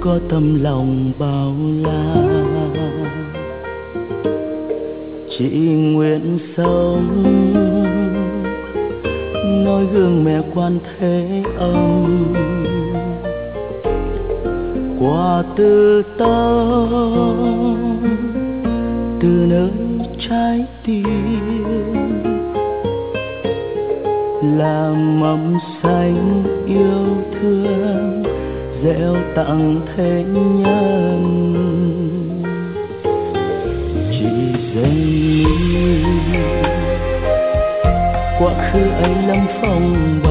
có tâm lòng bao la, chỉ nguyện sống noi gương mẹ quan thế âm, qua từ tâm từ nơi trái tim, làm mầm xanh yêu thương gieo tặng thế nhân. Chỉ dành quá khứ ấy lắm phong ba